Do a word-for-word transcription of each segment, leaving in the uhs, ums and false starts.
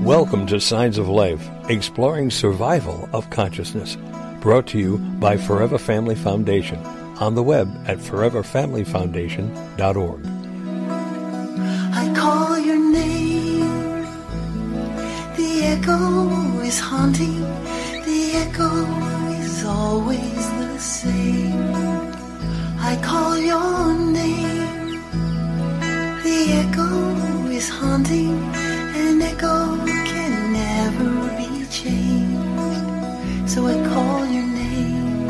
Welcome to Signs of Life, exploring survival of consciousness. Brought to you by Forever Family Foundation. On the web at forever family foundation dot org. I call your name. The echo is haunting. The echo is always the same. I call your name. The echo is haunting. An echo can never be changed. So I call your name.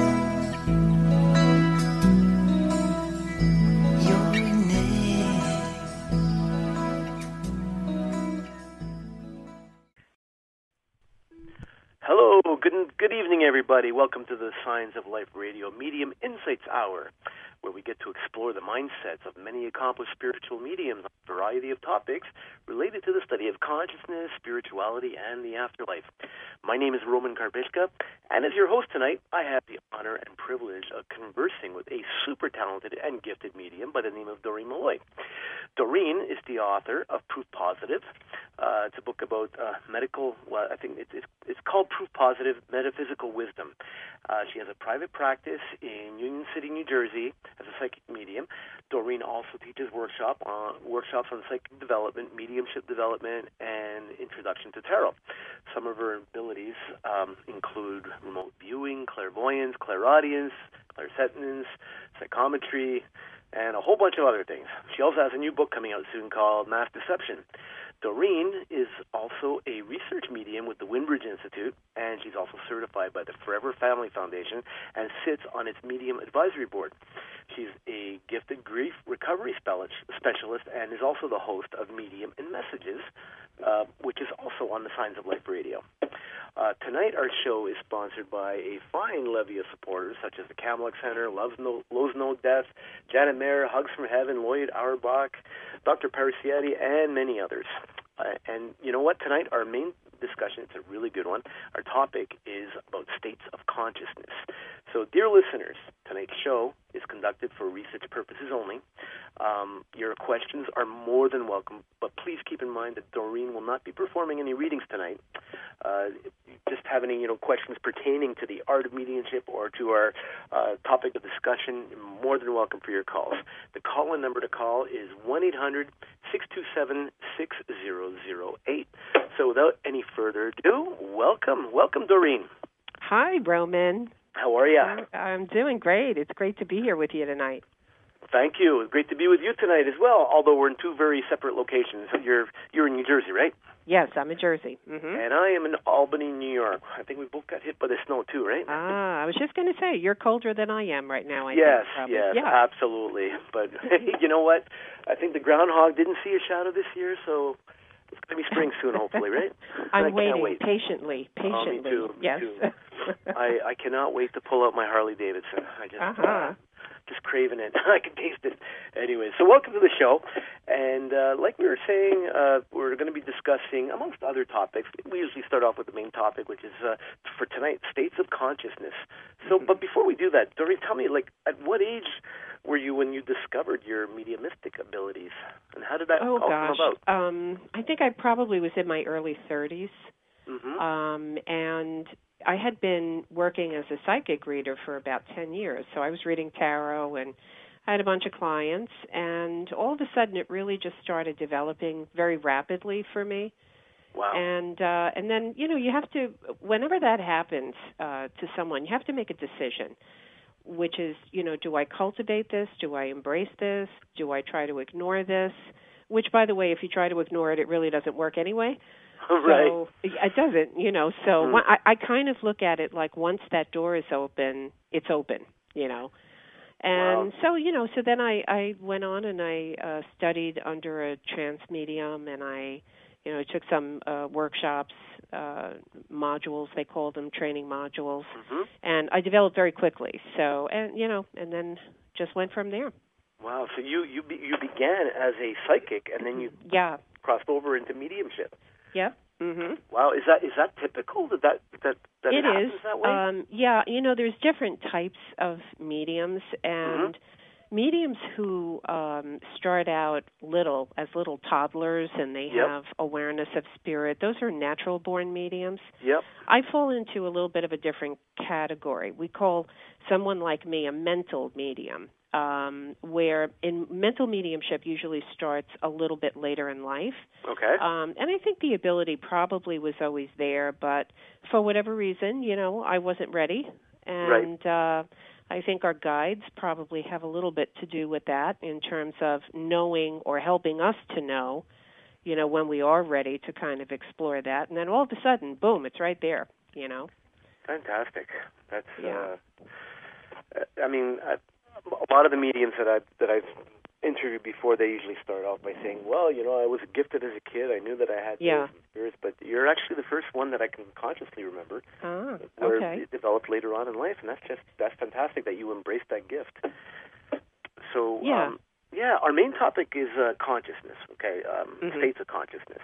Your name. Hello, good good evening, everybody. Welcome to the Signs of Life Radio Medium Insights Hour, where we get to explore the mindsets of many accomplished spiritual mediums on a variety of topics related to the study of consciousness, spirituality, and the afterlife. My name is Roman Karbishka, and as your host tonight, I have the honor and privilege of conversing with a super talented and gifted medium by the name of Doreen Malloy. Doreen is the author of Proof Positive. Uh, it's a book about uh, medical, well, I think it's, it's, it's called Proof Positive, Metaphysical Wisdom. Uh, she has a private practice in Union City, New Jersey, as a psychic medium. Doreen also teaches workshop on, workshops on psychic development, mediumship development, and introduction to tarot. Some of her abilities um, include remote viewing, clairvoyance, clairaudience, clairsentience, psychometry, and a whole bunch of other things. She also has a new book coming out soon called Mass Deception. Doreen is also a research medium with the Windbridge Institute, and she's also certified by the Forever Family Foundation and sits on its Medium Advisory Board. She's a gifted grief recovery specialist and is also the host of Medium and Messages, uh, which is also on the Signs of Life Radio. Uh, tonight, our show is sponsored by a fine levy of supporters, such as the Kamalek Center, Love's No, Lowe's No Death, Janet Mayer, Hugs from Heaven, Lloyd Auerbach, Doctor Parasietti, and many others. Uh, and you know what? Tonight, our main discussion, it's a really good one. Our topic is about states of consciousness. So, dear listeners, tonight's show is conducted for research purposes only. Um, your questions are more than welcome, but please keep in mind that Doreen will not be performing any readings tonight. Uh, just have any, you know, questions pertaining to the art of mediumship or to our uh, topic of discussion, you're more than welcome for your calls. The call-in number to call is one eight hundred six two seven six zero zero eight. So without any further ado, welcome. Welcome, Doreen. Hi, Roman. How are you? I'm doing great. It's great to be here with you tonight. Thank you. Great to be with you tonight as well, although we're in two very separate locations. You're you're in New Jersey, right? Yes, I'm in Jersey. Mm-hmm. And I am in Albany, New York. I think we both got hit by the snow too, right? Ah, I was just going to say, you're colder than I am right now, I yes, think. Yes, yeah. absolutely. But you know what? I think the groundhog didn't see a shadow this year, so it's going to be spring soon, hopefully, right? I'm I waiting wait. patiently, patiently. Oh, me too. Me yes. too. I, I cannot wait to pull out my Harley Davidson. I just... Uh-huh. Uh, Just craving it. I can taste it. Anyway, so welcome to the show. And uh, like we were saying, uh, we're going to be discussing, amongst other topics, we usually start off with the main topic, which is, uh, for tonight, states of consciousness. So, mm-hmm. But before we do that, Doreen, tell me, like, at what age were you when you discovered your mediumistic abilities? And how did that oh, all gosh. come about? Um, I think I probably was in my early thirties. Mm-hmm. Um, and... I had been working as a psychic reader for about ten years, so I was reading tarot and I had a bunch of clients, and all of a sudden it really just started developing very rapidly for me. Wow. And uh, and then, you know, you have to, whenever that happens uh, to someone, you have to make a decision, which is, you know, do I cultivate this? Do I embrace this? Do I try to ignore this? Which, by the way, if you try to ignore it, it really doesn't work anyway. Right. So it doesn't, you know, so mm. I, I kind of look at it like once that door is open, it's open, you know. And wow. so, you know, so then I, I went on and I uh, studied under a trance medium, and I, you know, took some uh, workshops, uh, modules, they call them training modules, mm-hmm. and I developed very quickly. So, and, you know, and then just went from there. Wow. So you, you, be, you began as a psychic, and then you yeah. crossed over into mediumship. Yeah. Mm-hmm. Wow, is that is that typical? That that that, that it, it happens is. that way? Um, yeah, you know, there's different types of mediums, and mm-hmm. mediums who um, start out little, as little toddlers, and they Yep. have awareness of spirit, those are natural-born mediums. Yep. I fall into a little bit of a different category. We call someone like me a mental medium, um, where in mental mediumship usually starts a little bit later in life. Okay. Um, and I think the ability probably was always there, but for whatever reason, you know, I wasn't ready. And Right. uh, I think our guides probably have a little bit to do with that in terms of knowing or helping us to know, you know, when we are ready to kind of explore that. And then all of a sudden, boom, it's right there, you know. Fantastic. That's, Yeah. uh, I mean, I, a lot of the mediums that I've, that I've interviewed before, they usually start off by saying, well, you know, I was gifted as a kid. I knew that I had Yeah. those spirits, but you're actually the first one that I can consciously remember Ah, where okay. it developed later on in life, and that's just, that's fantastic that you embraced that gift. So, Yeah. um, yeah, our main topic is uh, consciousness, okay, um, Mhm. states of consciousness.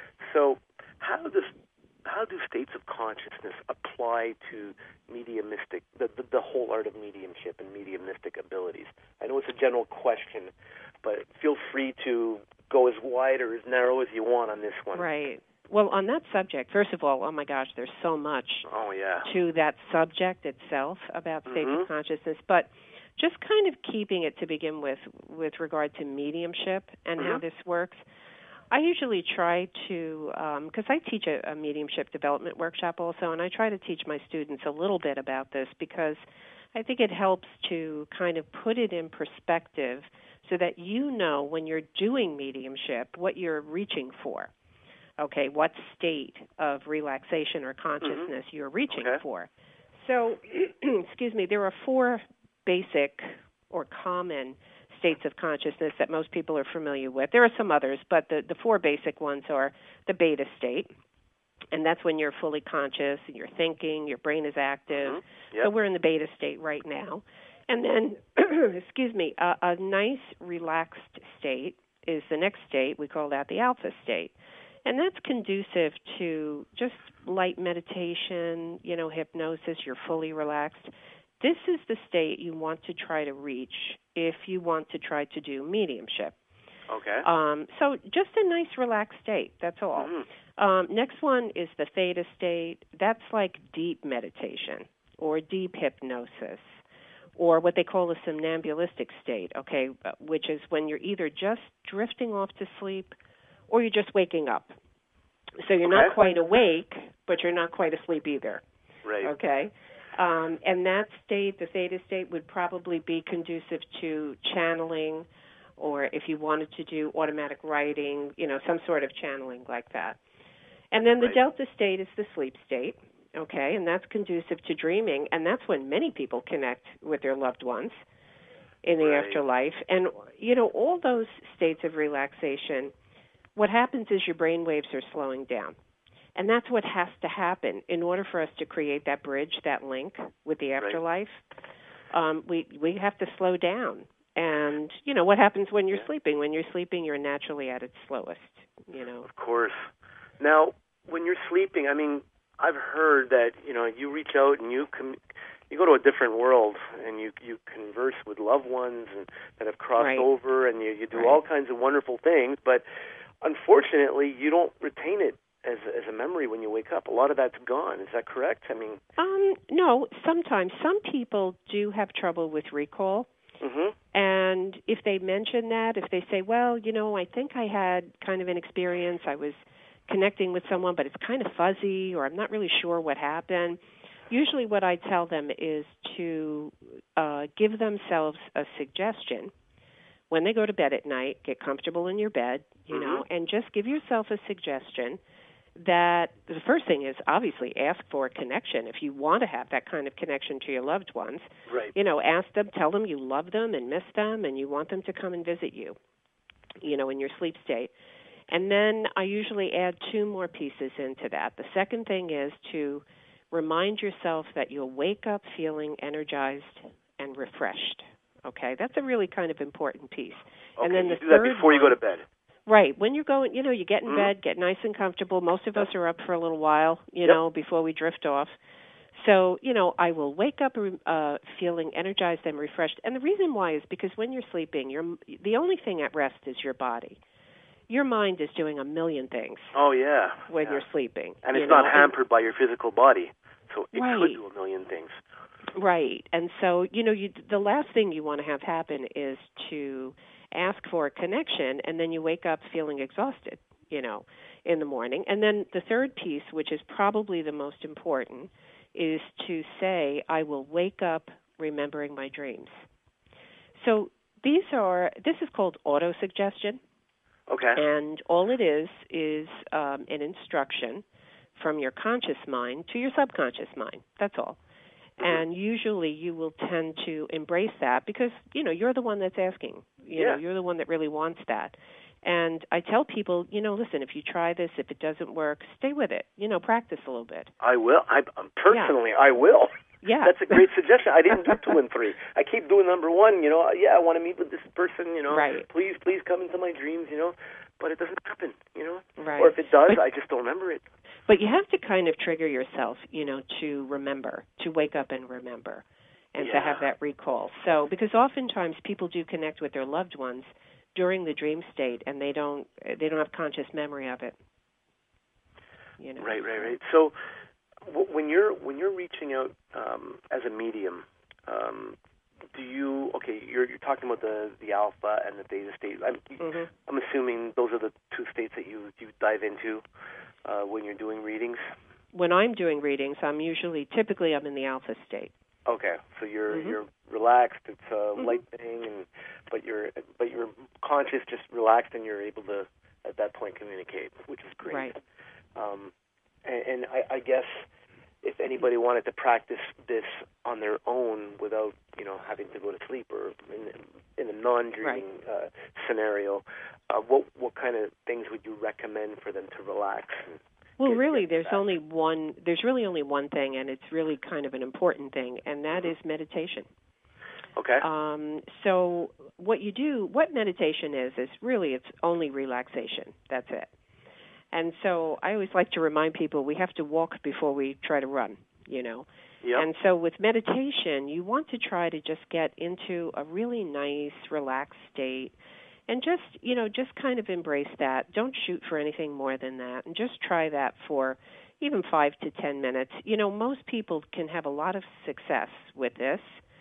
So how does how do states of consciousness apply to mediumistic, the, the, the whole art of mediumship and mediumistic abilities? I know it's a general question, but feel free to go as wide or as narrow as you want on this one. Right. Well, on that subject, first of all, oh my gosh, there's so much Oh, yeah. to that subject itself about states Mhm. of consciousness, but just kind of keeping it to begin with with regard to mediumship and how Mhm. this works. I usually try to, because I teach a, a mediumship development workshop also, and I try to teach my students a little bit about this because I think it helps to kind of put it in perspective so that you know when you're doing mediumship what you're reaching for. Okay, what state of relaxation or consciousness you're reaching Okay. for. So, excuse me, there are four basic or common states of consciousness that most people are familiar with. There are some others, but the, the four basic ones are the beta state, and that's when you're fully conscious, and you're thinking, your brain is active. Mhm. Yep. So we're in the beta state right now. And then, excuse me, a, a nice relaxed state is the next state. We call that the alpha state. And that's conducive to just light meditation, you know, hypnosis. You're fully relaxed. This is the state you want to try to reach if you want to try to do mediumship. Okay. Um, so just a nice relaxed state, that's all. Mhm. Um, next one is the theta state. That's like deep meditation or deep hypnosis or what they call a somnambulistic state, okay, which is when you're either just drifting off to sleep or you're just waking up. So you're Okay. not quite awake, but you're not quite asleep either. Right. Okay. Um, and that state, the theta state, would probably be conducive to channeling, or if you wanted to do automatic writing, you know, some sort of channeling like that. And then the Right. delta state is the sleep state, okay, and that's conducive to dreaming, and that's when many people connect with their loved ones in the Right. afterlife. And, you know, all those states of relaxation, what happens is your brain waves are slowing down. And that's what has to happen in order for us to create that bridge, that link with the afterlife. Right. Um, we we have to slow down. And, you know, what happens when you're Yeah. sleeping? When you're sleeping, you're naturally at its slowest, you know. Of course. Now, when you're sleeping, I mean, I've heard that, you know, you reach out and you com- you go to a different world and you, you converse with loved ones and, that have crossed Right. over and you, you do Right. all kinds of wonderful things, but unfortunately you don't retain it as as a memory when you wake up. A lot of that's gone. Is that correct? I mean, Um, no, sometimes. Some people do have trouble with recall. mhm. And if they mention that, if they say, well, you know, I think I had kind of an experience, I was connecting with someone, but it's kind of fuzzy, or I'm not really sure what happened, usually what I tell them is to uh, give themselves a suggestion. When they go to bed at night, get comfortable in your bed, you Mhm. know, and just give yourself a suggestion that the first thing is obviously ask for a connection. If you want to have that kind of connection to your loved ones, Right. you know, ask them, tell them you love them and miss them and you want them to come and visit you, you know, in your sleep state. And then I usually add two more pieces into that. The second thing is to remind yourself that you'll wake up feeling energized and refreshed. Okay, that's a really kind of important piece. Okay, And then you the do that third before you go one- to bed. Right. When you're going, you know, you get in Mhm. bed, get nice and comfortable. Most of us are up for a little while, you Yep. know, before we drift off. So, you know, I will wake up uh, feeling energized and refreshed. And the reason why is because when you're sleeping, you're, the only thing at rest is your body. Your mind is doing a million things. Oh, yeah. When yeah. you're sleeping. And it's know? not hampered and, by your physical body. So it right. could do a million things. Right. And so, you know, you, the last thing you want to have happen is to ask for a connection, and then you wake up feeling exhausted, you know, in the morning. And then the third piece, which is probably the most important, is to say, I will wake up remembering my dreams. So these are, this is called autosuggestion. Okay. And all it is is um, an instruction from your conscious mind to your subconscious mind. That's all. Mm-hmm. And usually you will tend to embrace that because, you know, you're the one that's asking. You yeah. know, you're the one that really wants that. And I tell people, you know, listen, if you try this, if it doesn't work, stay with it. You know, practice a little bit. I will. I Personally, yeah. I will. Yeah. That's a great suggestion. I didn't do two and three. I keep doing number one, you know. Yeah, I want to meet with this person, you know. Right. Please, please come into my dreams, you know. But it doesn't happen, you know. Right. Or if it does, but, I just don't remember it. But you have to kind of trigger yourself, you know, to remember, to wake up and remember, and yeah. to have that recall. So, because oftentimes people do connect with their loved ones during the dream state, and they don't they don't have conscious memory of it. You know. Right, right, right. So, when you're when you're reaching out um, as a medium, um, do you okay? You're you're talking about the, the alpha and the theta state. I'm, mm-hmm. I'm assuming those are the two states that you you dive into uh, when you're doing readings. When I'm doing readings, I'm usually typically I'm in the alpha state. Okay, so you're mm-hmm. you're relaxed. It's uh, mm-hmm. lightning, and but you're but you're conscious, just relaxed, and you're able to at that point communicate, which is great. Right. Um, and, and I, I guess if anybody wanted to practice this on their own without, you know, having to go to sleep or in, in a non-dreaming right. uh, scenario, uh, what what kind of things would you recommend for them to relax? And well, get, really, get there's back? only one. There's really only one thing, and it's really kind of an important thing, and that is meditation. Okay. Um, so what you do, what meditation is, is really it's only relaxation. That's it. And so I always like to remind people we have to walk before we try to run, you know. Yep. And so with meditation, you want to try to just get into a really nice, relaxed state and just, you know, just kind of embrace that. Don't shoot for anything more than that, and just try that for even five to ten minutes. You know, most people can have a lot of success with this,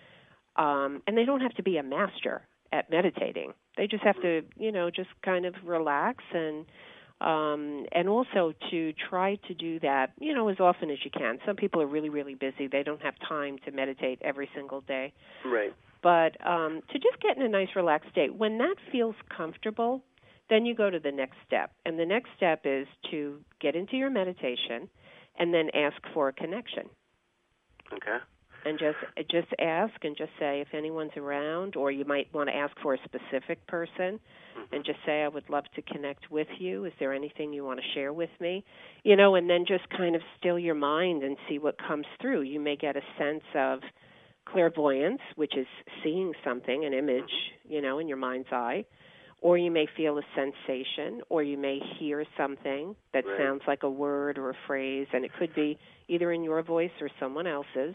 um, and they don't have to be a master at meditating. They just have to, you know, just kind of relax and Um, and also to try to do that, you know, as often as you can. Some people are really, really busy. They don't have time to meditate every single day. Right. But um, to just get in a nice, relaxed state. When that feels comfortable, then you go to the next step. And the next step is to get into your meditation and then ask for a connection. Okay. And just just ask and just say if anyone's around, or you might want to ask for a specific person mm-hmm. and just say, I would love to connect with you. Is there anything you want to share with me? You know, and then just kind of still your mind and see what comes through. You may get a sense of clairvoyance, which is seeing something, an image, mm-hmm. you know, in your mind's eye. Or you may feel a sensation, or you may hear something that right. sounds like a word or a phrase, and it could be either in your voice or someone else's.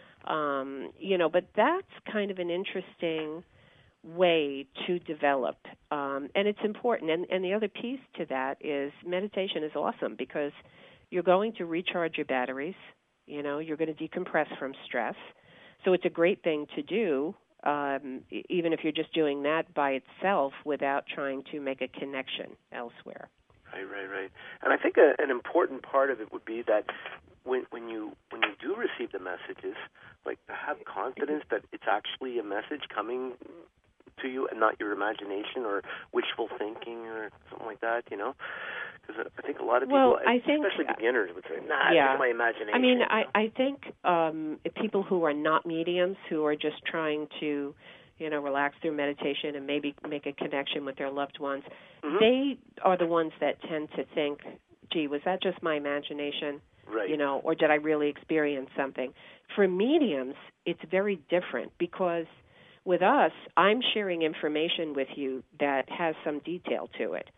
Um, you know, but that's kind of an interesting way to develop, um, and it's important. And, and the other piece to that is meditation is awesome because you're going to recharge your batteries. You know, you're going to decompress from stress. So it's a great thing to do, um, even if you're just doing that by itself without trying to make a connection elsewhere. Right, right, right. And I think a, an important part of it would be that when when you when you do receive the messages, like to have confidence that it's actually a message coming to you and not your imagination or wishful thinking or something like that, you know? Because I think a lot of people, well, I think, especially beginners, would say, nah, yeah. it's my imagination. I mean, I, I think um, people who are not mediums, who are just trying to, you know, relax through meditation and maybe make a connection with their loved ones, mm-hmm. they are the ones that tend to think, gee, was that just my imagination? Right. You know, or did I really experience something? For mediums, it's very different because with us, I'm sharing information with you that has some detail to it.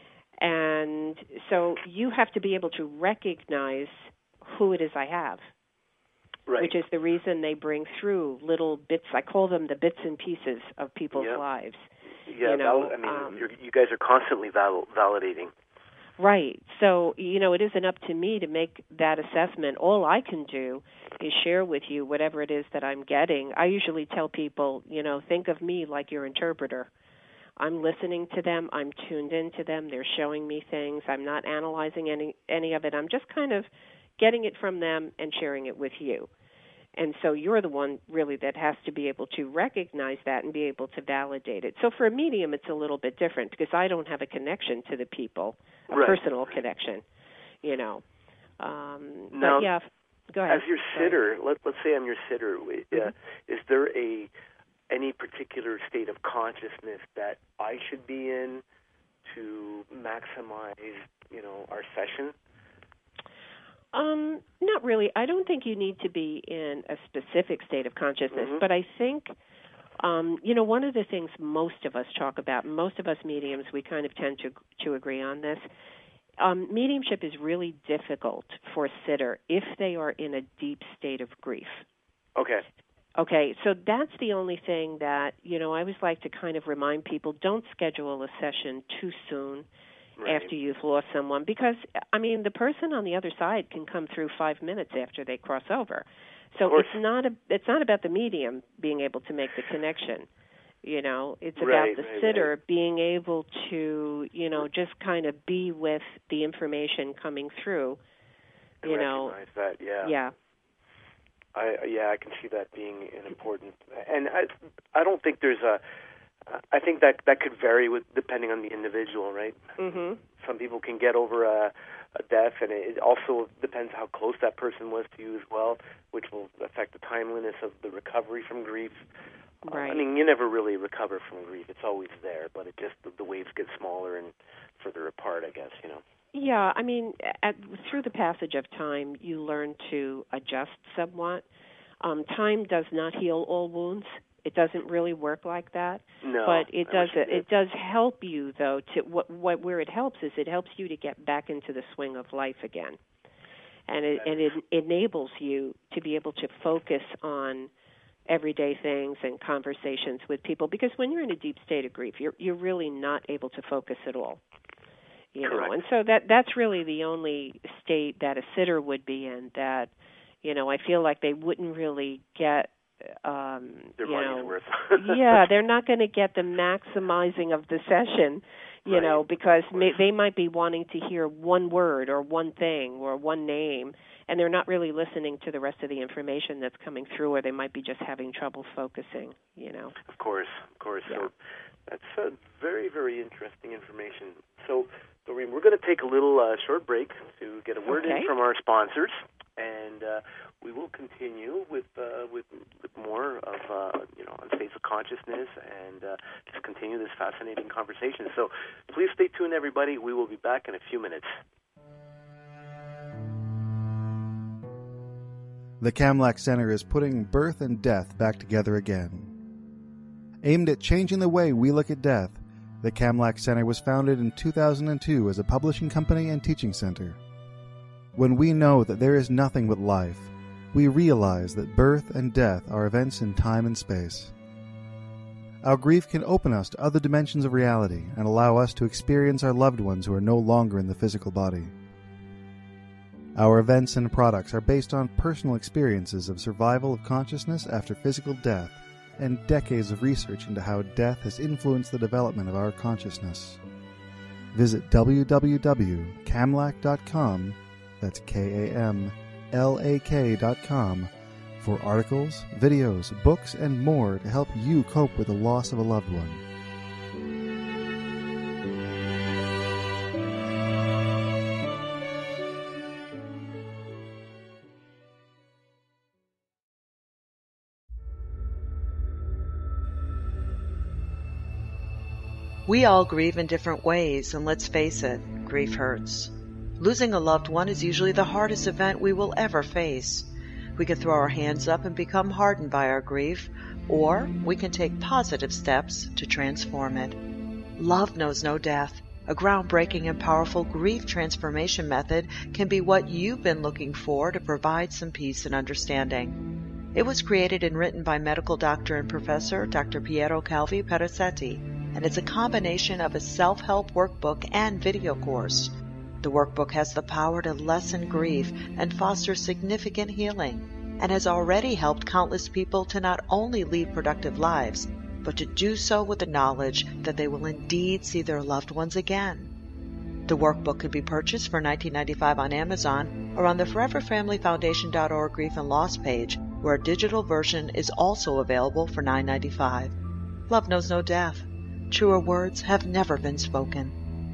And so you have to be able to recognize who it is I have. right. which is the reason they bring through little bits. I call them the bits and pieces of people's yeah. lives. Yeah, you know, val- I mean, um, you're, you guys are constantly val- validating. Right. So, you know, it isn't up to me to make that assessment. All I can do is share with you whatever it is that I'm getting. I usually tell people, you know, think of me like your interpreter. I'm listening to them. I'm tuned into them. They're showing me things. I'm not analyzing any any of it. I'm just kind of getting it from them and sharing it with you. And so you're the one really that has to be able to recognize that and be able to validate it. So for a medium, it's a little bit different because I don't have a connection to the people, a right, personal right. connection, you know. Um, now, but yeah, go ahead. As your sitter, let, let's say I'm your sitter, uh, mm-hmm. is there a any particular state of consciousness that I should be in to maximize, you know, our session? Um, not really. I don't think you need to be in a specific state of consciousness, mm-hmm. but I think, um, you know, one of the things most of us talk about, most of us mediums, we kind of tend to to agree on this. Um, mediumship is really difficult for a sitter if they are in a deep state of grief. Okay. Okay, so that's the only thing that, you know, I always like to kind of remind people, don't schedule a session too soon. Right. After you've lost someone, because, I mean, the person on the other side can come through five minutes after they cross over. So it's not a, it's not about the medium being able to make the connection, you know. It's about right, the right, sitter right. being able to, you know, just kind of be with the information coming through, you and know. Recognize that, yeah. Yeah. I, yeah, I can see that being an important, and I, I don't think there's a, I think that that could vary with depending on the individual, right? Mm-hmm. Some people can get over a, a death, and it also depends how close that person was to you as well, which will affect the timeliness of the recovery from grief. Right. Uh, I mean, you never really recover from grief; it's always there, but it just the, the waves get smaller and further apart, I guess. You know. Yeah, I mean, at, through the passage of time, you learn to adjust somewhat. Um, time does not heal all wounds. It doesn't really work like that, no, but it I does. it, it does help you, though. To what, what where it helps is it helps you to get back into the swing of life again, and it and it enables you to be able to focus on everyday things and conversations with people. Because when you're in a deep state of grief, you're you're really not able to focus at all. You Correct. know, and so that that's really the only state that a sitter would be in. That, you know, I feel like they wouldn't really get. Um, Their you money's know, worth. yeah, they're not going to get the maximizing of the session, you right. know, because may, they might be wanting to hear one word or one thing or one name, and they're not really listening to the rest of the information that's coming through, or they might be just having trouble focusing, you know. Of course, of course. Yeah. So that's uh, very, very interesting information. So, Doreen, we're going to take a little uh, short break to get a word okay. in from our sponsors, and uh, we will continue with uh, with, with more of uh, you know on states of consciousness and uh, just continue this fascinating conversation. So please stay tuned, everybody. We will be back in a few minutes. The Kamlach Center is putting birth and death back together again. Aimed at changing the way we look at death, the Kamlach Center was founded in two thousand two as a publishing company and teaching center. When we know that there is nothing but life, we realize that birth and death are events in time and space. Our grief can open us to other dimensions of reality and allow us to experience our loved ones who are no longer in the physical body. Our events and products are based on personal experiences of survival of consciousness after physical death and decades of research into how death has influenced the development of our consciousness. Visit w w w dot kamlach dot com, that's K A M L A K dot com, for articles, videos, books, and more to help you cope with the loss of a loved one. We all grieve in different ways, and let's face it, grief hurts. Losing a loved one is usually the hardest event we will ever face. We can throw our hands up and become hardened by our grief, or we can take positive steps to transform it. Love knows no death. A groundbreaking and powerful grief transformation method can be what you've been looking for to provide some peace and understanding. It was created and written by medical doctor and professor Doctor Piero Calvi Perazzetti, and it's a combination of a self-help workbook and video course. The workbook has the power to lessen grief and foster significant healing, and has already helped countless people to not only lead productive lives, but to do so with the knowledge that they will indeed see their loved ones again. The workbook can be purchased for nineteen ninety-five dollars on Amazon or on the forever family foundation dot org Grief and Loss page, where a digital version is also available for nine ninety-five. Love knows no death. Truer words have never been spoken.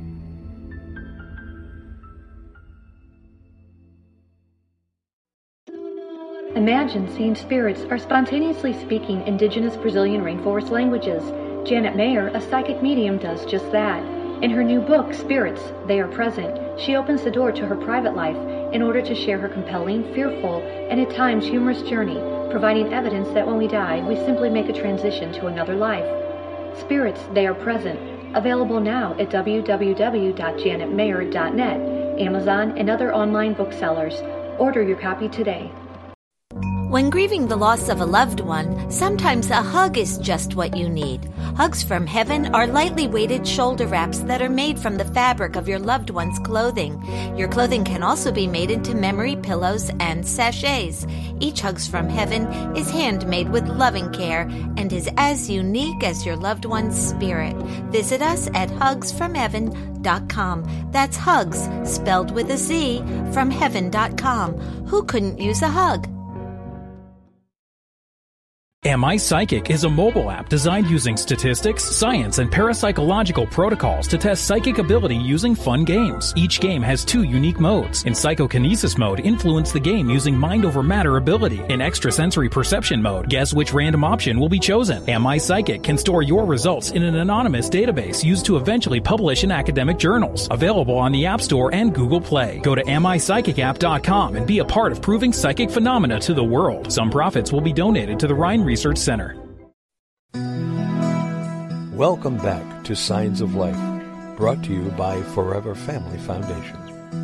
Imagine seeing spirits are spontaneously speaking indigenous Brazilian rainforest languages. Janet Mayer, a psychic medium, does just that. In her new book, Spirits, They Are Present, she opens the door to her private life in order to share her compelling, fearful, and at times humorous journey, providing evidence that when we die, we simply make a transition to another life. Spirits, They Are Present, available now at w w w dot janet mayer dot net, Amazon, and other online booksellers. Order your copy today. When grieving the loss of a loved one, sometimes a hug is just what you need. Hugs from Heaven are lightly weighted shoulder wraps that are made from the fabric of your loved one's clothing. Your clothing can also be made into memory pillows and sachets. Each Hugs from Heaven is handmade with loving care and is as unique as your loved one's spirit. Visit us at hugs from heaven dot com. That's Hugs, spelled with a Z, from heaven dot com. Who couldn't use a hug? Am I Psychic is a mobile app designed using statistics, science, and parapsychological protocols to test psychic ability using fun games. Each game has two unique modes. In psychokinesis mode, influence the game using mind over matter ability. In extrasensory perception mode, guess which random option will be chosen. Am I Psychic can store your results in an anonymous database used to eventually publish in academic journals. Available on the App Store and Google Play. Go to am I psychic app dot com and be a part of proving psychic phenomena to the world. Some profits will be donated to the Rhine Research Center. Welcome back to Signs of Life, brought to you by Forever Family Foundation.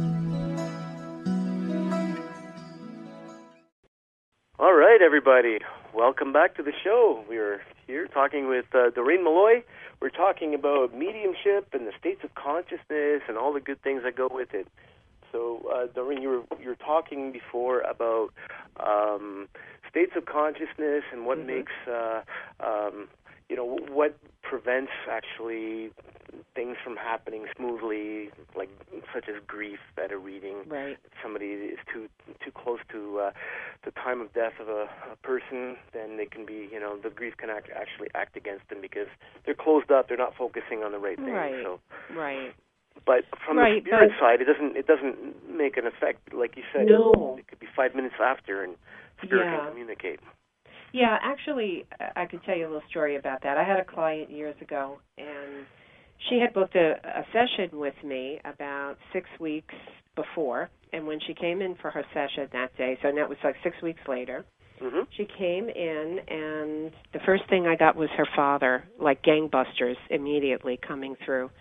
All right, everybody. Welcome back to the show. We're here talking with uh, Doreen Malloy. We're talking about mediumship and the states of consciousness and all the good things that go with it. So, uh, Doreen, you were you were talking before about um, states of consciousness and what mm-hmm. makes, uh, um, you know, what prevents actually things from happening smoothly, like such as grief at a reading. Right. If somebody is too too close to uh, the time of death of a, a person, then they can be, you know, the grief can act, actually act against them because they're closed up. They're not focusing on the right thing. Right. So. Right. But from right, the spirit but, side, it doesn't it doesn't make an effect, like you said. No. It could be five minutes after, and spirit yeah. can communicate. Yeah, actually, I could tell you a little story about that. I had a client years ago, and she had booked a, a session with me about six weeks before, and when she came in for her session that day, so that was like six weeks later, mm-hmm. she came in, and the first thing I got was her father, like gangbusters, immediately coming through.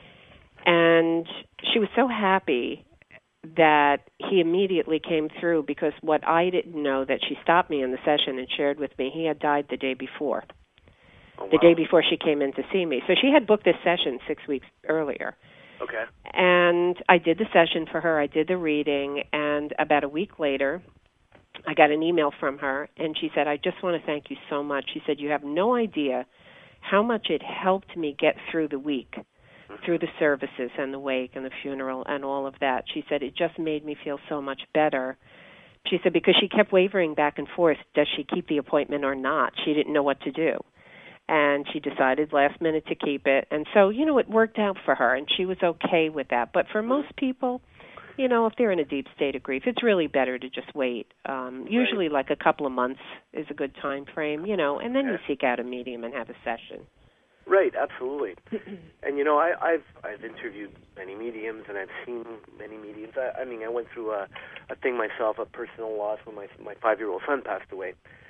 And she was so happy that he immediately came through because what I didn't know, that she stopped me in the session and shared with me, he had died the day before, oh, wow. the day before she came in to see me. So she had booked this session six weeks earlier. Okay. And I did the session for her. I did the reading, and about a week later, I got an email from her, and she said, I just want to thank you so much. She said, you have no idea how much it helped me get through the week, through the services and the wake and the funeral and all of that. She said, it just made me feel so much better. She said, because she kept wavering back and forth, does she keep the appointment or not? She didn't know what to do. And she decided last minute to keep it. And so, you know, it worked out for her, and she was okay with that. But for most people, you know, if they're in a deep state of grief, it's really better to just wait. Um, right. Usually like a couple of months is a good time frame, you know, and then okay. you seek out a medium and have a session. Right, absolutely. And, you know, I, I've I've interviewed many mediums, and I've seen many mediums. I, I mean, I went through a, a thing myself, a personal loss when my my five-year-old son passed away.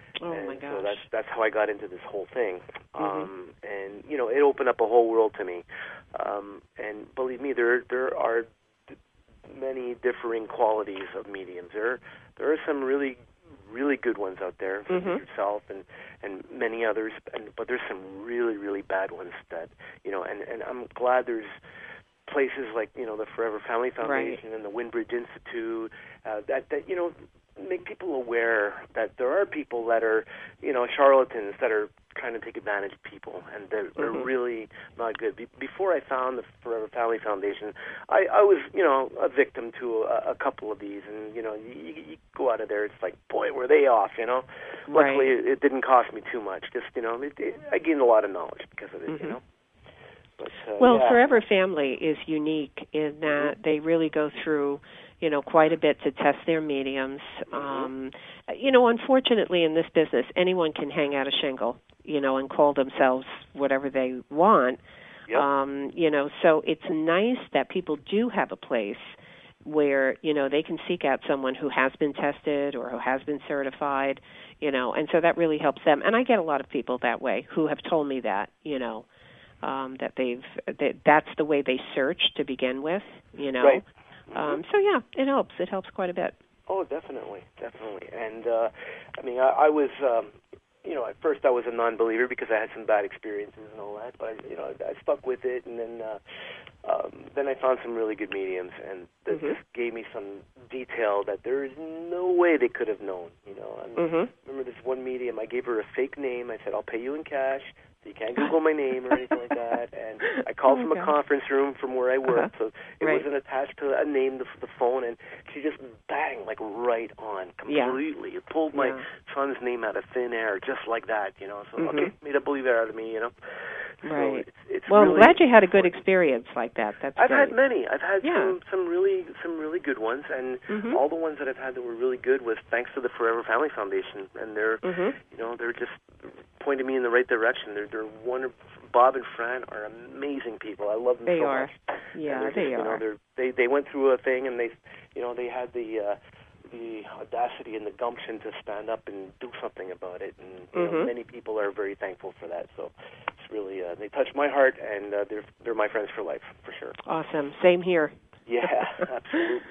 Oh, and my gosh. so that's that's how I got into this whole thing. Mm-hmm. Um, and, you know, it opened up a whole world to me. Um, and believe me, there there are d- many differing qualities of mediums. There, there are some really, really good ones out there, such Mm-hmm. as yourself and, and many others, and, but there's some really, really bad ones that, you know, and, and I'm glad there's places like, you know, the Forever Family Foundation Right. and the Windbridge Institute uh, that, that, you know, make people aware that there are people that are, you know, charlatans that are trying to take advantage of people, and they're, they're Mm-hmm. really not good. Be- before I found the Forever Family Foundation, I, I was, you know, a victim to a, a couple of these, and, you know, you, you, you go out of there, it's like, boy, were they off, you know. Right. Luckily, it, it didn't cost me too much. Just, you know, it, it, I gained a lot of knowledge because of it, Mm-hmm. you know. But, uh, Well, yeah. Forever Family is unique in that Mm-hmm. they really go through, you know, quite a bit to test their mediums. Mm-hmm. Um, you know, unfortunately, in this business, anyone can hang out a shingle, you know, and call themselves whatever they want. Yep. Um, you know, so it's nice that people do have a place where, you know, they can seek out someone who has been tested or who has been certified, you know, and so that really helps them. And I get a lot of people that way who have told me that, you know, um, that they've that that's the way they search to begin with, you know. Right. Um, so yeah, it helps. It helps quite a bit. Oh, definitely, definitely. And uh, I mean, I, I was, um, you know, at first I was a non-believer because I had some bad experiences and all that. But you know, I, I stuck with it, and then uh, um, then I found some really good mediums, and that Mm-hmm. just gave me some detail that there is no way they could have known. You know, I Mm-hmm. remember this one medium. I gave her a fake name. I said, "I'll pay you in cash." So you can't Google my name or anything like that. And I called Oh, from a gosh. conference room from where I worked, Uh-huh. so it Right. wasn't attached to a name, the, the phone, and she just bang, like right on, Yeah. completely. It pulled my Yeah. son's name out of thin air, just like that, you know. So, Mhm. okay, made a believer out of me, you know. Right. So it's, it's Well, really I'm glad you had a good important. experience like that. That's I've great. had many. I've had Yeah. some, some really some really good ones, and Mhm. all the ones that I've had that were really good was thanks to the Forever Family Foundation, and they're Mhm. you know they're just pointing me in the right direction. They're they're wonderful. Bob and Fran are amazing people. I love them They so are. much. Yeah, And they're they just, you know, are. they're, they they went through a thing, and they you know they had the uh, the audacity and the gumption to stand up and do something about it, and you know, Mhm. many people are very thankful for that. So it's really uh, they touch my heart, and uh, they're they're my friends for life for sure. Awesome. Same here. Yeah, absolutely.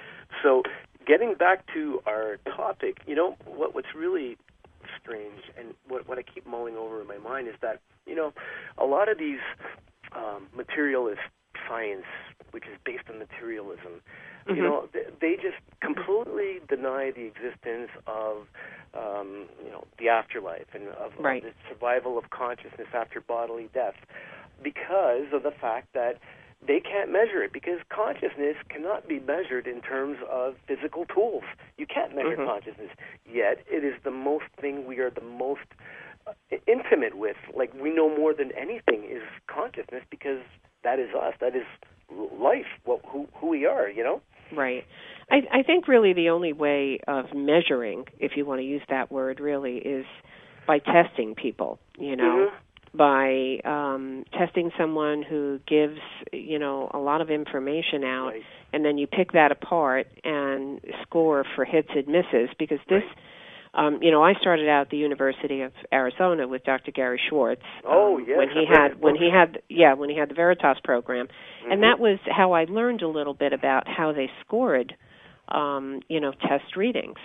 So getting back to our topic, you know what what's really strange, and what what I keep mulling over in my mind is that you know a lot of these um, materialist science, which is based on materialism, Mhm. you know, they, they just completely deny the existence of, um, you know, the afterlife and of, Right. of the survival of consciousness after bodily death, because of the fact that they can't measure it, because consciousness cannot be measured in terms of physical tools. You can't measure Mhm. consciousness, yet it is the most thing we are the most uh, intimate with. Like, we know more than anything is consciousness, because that is us. That is life, what, who, who we are, you know? Right. I, I think really the only way of measuring, if you want to use that word, really is by testing people, you know, Mhm. by um, testing someone who gives, you know, a lot of information out, Right. and then you pick that apart and score for hits and misses, because this, Right. um, you know, I started out at the University of Arizona with Doctor Gary Schwartz. Oh, um, yes, when he I've read had his when books. he had yeah when he had the Veritas program, Mhm. and that was how I learned a little bit about how they scored, um, you know, test readings,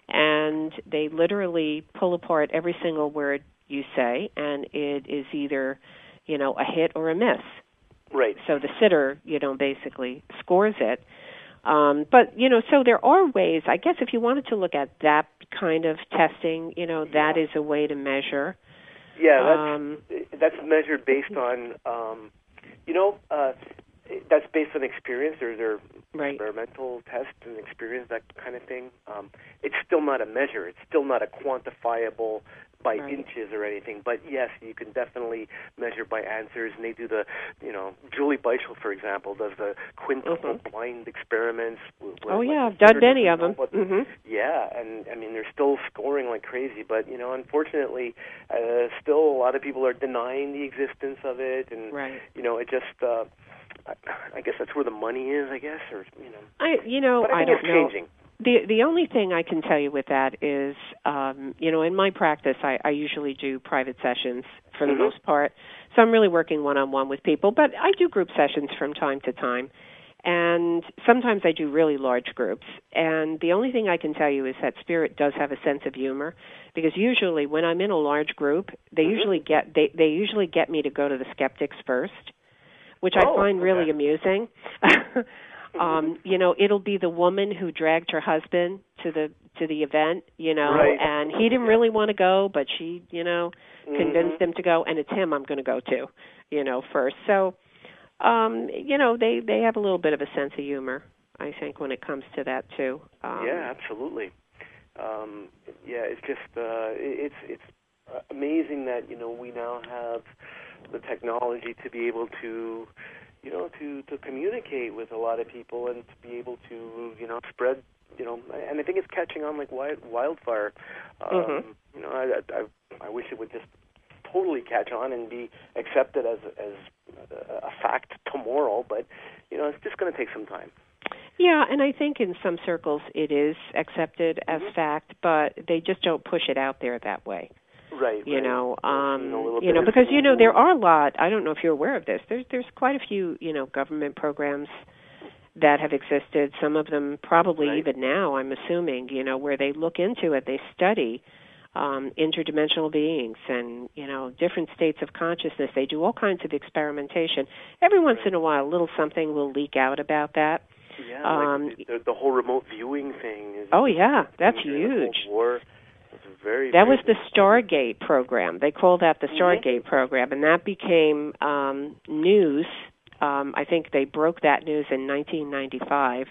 and they literally pull apart every single word you say, and it is either, you know, a hit or a miss. Right. So the sitter, you know, basically scores it. Um, but, you know, so there are ways, I guess if you wanted to look at that kind of testing, you know, that Yeah. is a way to measure. Yeah, that's Um, that's measured based on, um, you know, uh, that's based on experience. There, there are Right. experimental tests and experience, that kind of thing. Um, it's still not a measure. It's still not a quantifiable by Right. inches or anything. But yes, you can definitely measure by answers. And they do the, you know, Julie Beischel, for example, does the quintuple Mhm. blind experiments. Where, Oh, like, yeah, the I've done sitter many doesn't of know them. what- Mhm. Yeah, and I mean, they're still scoring like crazy, but you know, unfortunately, uh, still a lot of people are denying the existence of it, and Right. you know, it just, uh, I, I guess that's where the money is, I guess, or you know. I, you know, But I I think don't it's know. changing. The the only thing I can tell you with that is, um, you know, in my practice, I, I usually do private sessions for the Mm-hmm. most part. So I'm really working one-on-one with people, but I do group sessions from time to time. And sometimes I do really large groups. And the only thing I can tell you is that Spirit does have a sense of humor, because usually when I'm in a large group, they Mm-hmm. usually get they, they usually get me to go to the skeptics first, which Oh, I find really okay. amusing. um, you know, it'll be the woman who dragged her husband to the to the event, you know, Right. and he didn't really want to go, but she, you know, convinced Mhm. him to go, and it's him I'm going to go to, you know, first. So, um, you know, they they have a little bit of a sense of humor, I think, when it comes to that too. Um, Yeah, absolutely. Um, yeah, it's just uh, it- it's it's amazing that, you know, we now have the technology to be able to, you know, to, to communicate with a lot of people and to be able to, you know, spread, you know, and I think it's catching on like wild, wildfire. Um, Mhm. You know, I, I I wish it would just totally catch on and be accepted as as a fact tomorrow, but you know, it's just going to take some time. Yeah, and I think in some circles it is accepted as Mhm. fact, but they just don't push it out there that way. Right. You right. know, um, You know, a little you know, bit because of- you know there are a lot. I don't know if you're aware of this. There's there's quite a few, you know, government programs that have existed. Some of them probably Right. even now, I'm assuming, you know, where they look into it, they study um, interdimensional beings and, you know, different states of consciousness. They do all kinds of experimentation. Every once Right. in a while, a little something will leak out about that. Yeah, Um, like the, the, the whole remote viewing thing. Is Oh yeah, that's during the Cold huge. War. It's very, That very was the Stargate program. They called that the Mhm. Stargate program, and that became um, news. Um, I think they broke that news in nineteen ninety-five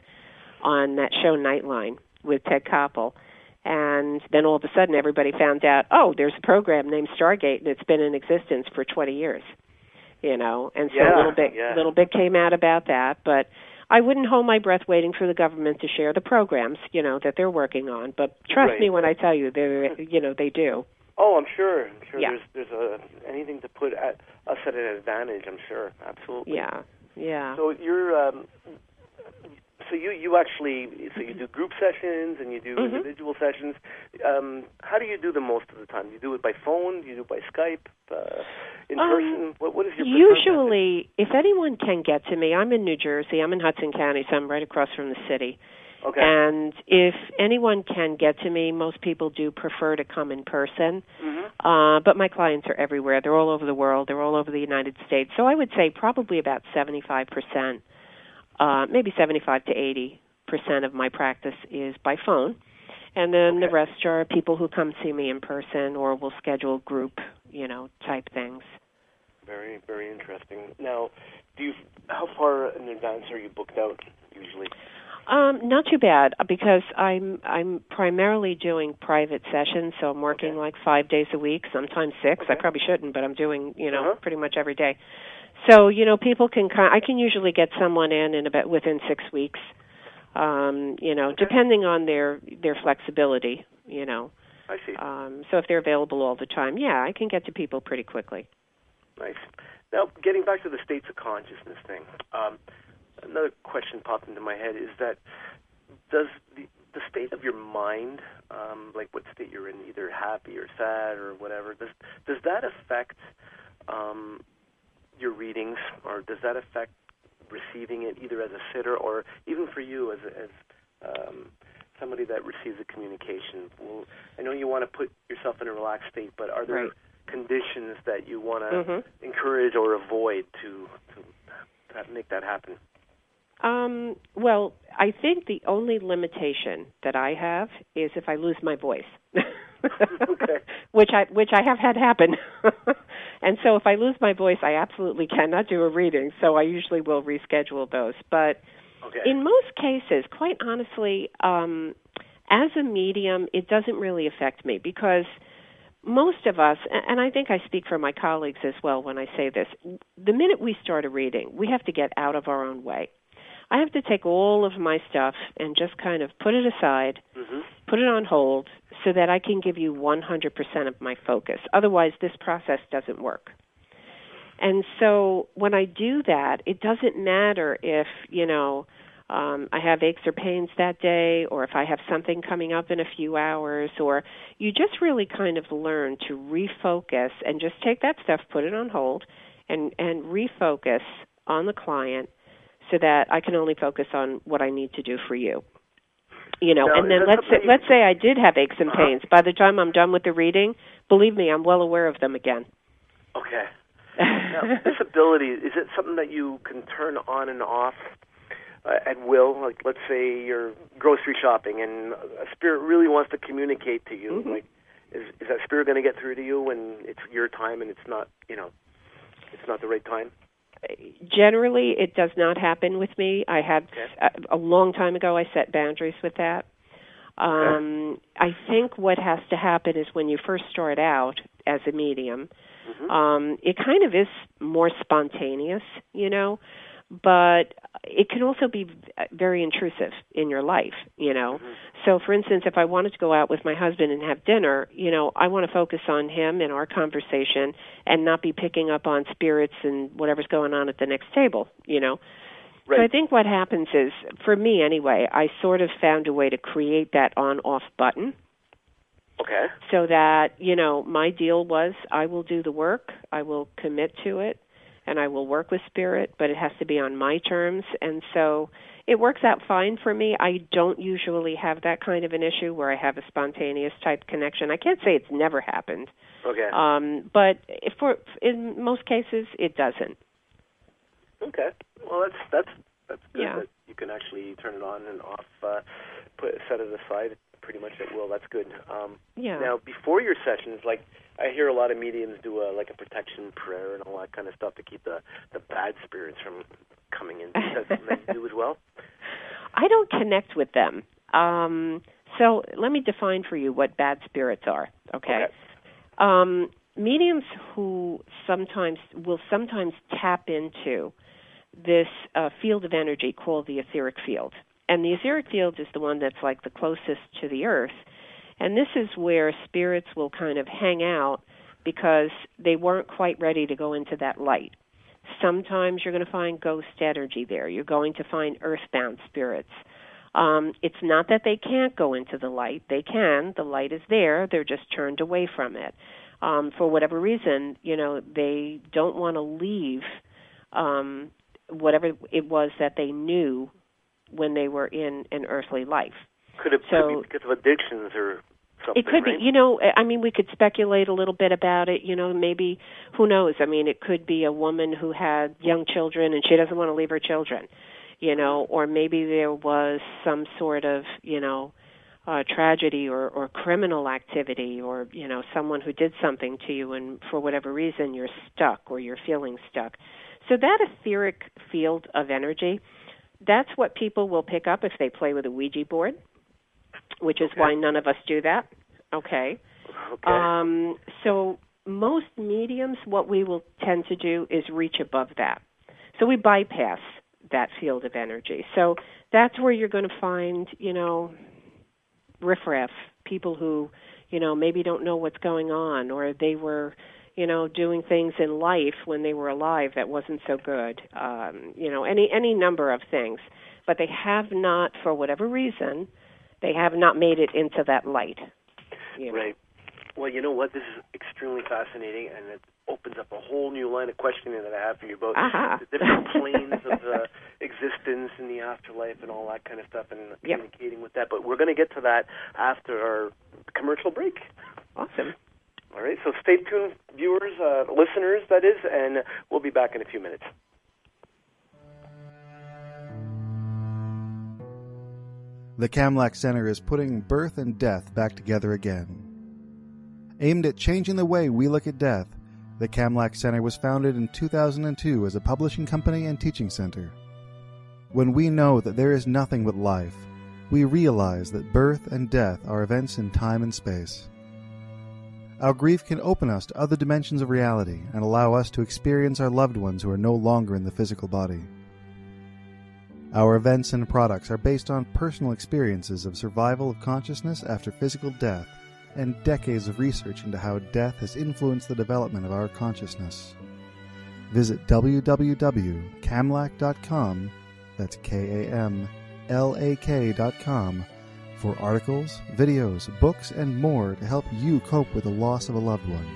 on that show Nightline with Ted Koppel. And then all of a sudden everybody found out, oh, there's a program named Stargate, and it's been in existence for twenty years. You know, and so Yeah, a little bit, yeah. little bit came out about that. But I wouldn't hold my breath waiting for the government to share the programs, you know, that they're working on. But trust Right. me when I tell you, they, you know, they do. Oh, I'm sure. I'm sure Yeah. there's there's a anything to put at, us at an advantage. I'm sure. Absolutely. Yeah, yeah. So you're um, so you you actually so you do group sessions and you do Mhm. individual sessions. Um, how do you do them most of the time? Do you do it by phone? Do you do it by Skype? Uh, in Um, person? What what is your preferred method? Usually, if anyone can get to me, I'm in New Jersey. I'm in Hudson County, so I'm right across from the city. Okay. And if anyone can get to me, most people do prefer to come in person. Mhm. Uh, but my clients are everywhere. They're all over the world. They're all over the United States. So I would say probably about seventy-five percent, uh, maybe seventy-five to eighty percent of my practice is by phone. And then the Okay. rest are people who come see me in person, or will schedule group, you know, type things. Very, very interesting. Now, do you? How far in advance are you booked out usually? Um, not too bad, because I'm I'm primarily doing private sessions, so I'm working Okay. like five days a week, sometimes six. I Okay. probably shouldn't, but I'm doing, you know, Uh-huh. pretty much every day. So, you know, people can ki- I can usually get someone in in about within six weeks. Um, you know, Okay. depending on their their flexibility, you know. I see. Um, so if they're available all the time, yeah, I can get to people pretty quickly. Nice. Now, getting back to the states of consciousness thing, um, another question popped into my head is that does the, the state of your mind, um, like what state you're in, either happy or sad or whatever, does does that affect um, your readings, or does that affect receiving it either as a sitter or even for you as as um, somebody that receives a communication? Well, I know you want to put yourself in a relaxed state, but are there Right. conditions that you want to Mhm. encourage or avoid to, to to make that happen? Um, well, I think the only limitation that I have is if I lose my voice. Okay. Which I which I have had happen. And so if I lose my voice, I absolutely cannot do a reading, so I usually will reschedule those. But Okay. in most cases, quite honestly, um, as a medium, it doesn't really affect me, because most of us, and I think I speak for my colleagues as well when I say this, the minute we start a reading, we have to get out of our own way. I have to take all of my stuff and just kind of put it aside, Mhm. put it on hold, so that I can give you one hundred percent of my focus. Otherwise, this process doesn't work. And so when I do that, it doesn't matter if, you know, um, I have aches or pains that day, or if I have something coming up in a few hours, or you just really kind of learn to refocus and just take that stuff, put it on hold, and, and refocus on the client so that I can only focus on what I need to do for you. You know, now, and then let's say, let's say I did have aches and pains. Uh-huh. By the time I'm done with the reading, believe me, I'm well aware of them again. Okay. Now, this ability, is it something that you can turn on and off uh, at will? Like, let's say you're grocery shopping and a spirit really wants to communicate to you. Mm-hmm. Like, is, is that spirit going to get through to you when it's your time and it's not, you know, it's not the right time? Generally, it does not happen with me. I had okay. a, a long time ago. I set boundaries with that. Um, okay. I think what has to happen is when you first start out as a medium, mm-hmm. um, it kind of is more spontaneous, you know, but it can also be very intrusive in your life, you know. Mm-hmm. So, for instance, if I wanted to go out with my husband and have dinner, you know, I want to focus on him and our conversation and not be picking up on spirits and whatever's going on at the next table, you know. Right. So I think what happens is, for me anyway, I sort of found a way to create that on-off button. Okay. So that, you know, my deal was I will do the work, I will commit to it, and I will work with spirit, but it has to be on my terms. And so it works out fine for me. I don't usually have that kind of an issue where I have a spontaneous type connection. I can't say it's never happened. Okay. Um, but if for in most cases, it doesn't. Okay. Well, that's that's that's good. Yeah. That you can actually turn it on and off, uh, put set it aside pretty much at will. That's good. Um, yeah. Now, before your sessions, like I hear a lot of mediums do a, like a protection prayer and all that kind of stuff to keep the, the bad spirits from coming in. Is that something that you do as well? I don't connect with them. Um, so let me define for you what bad spirits are. Okay. okay. Um, mediums who sometimes will sometimes tap into this uh, field of energy called the etheric field. And the etheric field is the one that's like the closest to the earth. And this is where spirits will kind of hang out because they weren't quite ready to go into that light. Sometimes you're going to find ghost energy there. You're going to find earthbound spirits. Um, it's not that they can't go into the light. They can. The light is there. They're just turned away from it. Um, for whatever reason, you know, they don't want to leave um, whatever it was that they knew when they were in an earthly life. Could it, so, could be because of addictions or something, it could right? be, you know, I mean, we could speculate a little bit about it, you know, maybe, who knows? I mean, it could be a woman who had young children and she doesn't want to leave her children, you know, or maybe there was some sort of, you know, uh, tragedy or, or criminal activity or, you know, someone who did something to you and for whatever reason you're stuck or you're feeling stuck. So that etheric field of energy, that's what people will pick up if they play with a Ouija board, which is okay. why none of us do that. Okay. Okay. Um, so most mediums, what we will tend to do is reach above that. So we bypass that field of energy. So that's where you're going to find, you know, riffraff, people who, you know, maybe don't know what's going on or they were, you know, doing things in life when they were alive that wasn't so good, um, you know, any any number of things. But they have not, for whatever reason, they have not made it into that light. You know? Right. Well, you know what? This is extremely fascinating, and it opens up a whole new line of questioning that I have for you about uh-huh. the different planes of uh, existence in the afterlife and all that kind of stuff and yep. communicating with that. But we're going to get to that after our commercial break. Awesome. All right, so stay tuned, viewers, uh, listeners, that is, and we'll be back in a few minutes. The Kamlach Center is putting birth and death back together again. Aimed at changing the way we look at death, the Kamlach Center was founded in two thousand two as a publishing company and teaching center. When we know that there is nothing but life, we realize that birth and death are events in time and space. Our grief can open us to other dimensions of reality and allow us to experience our loved ones who are no longer in the physical body. Our events and products are based on personal experiences of survival of consciousness after physical death and decades of research into how death has influenced the development of our consciousness. Visit w w w dot kamlach dot com, that's K A M L A K dot com for articles, videos, books, and more to help you cope with the loss of a loved one.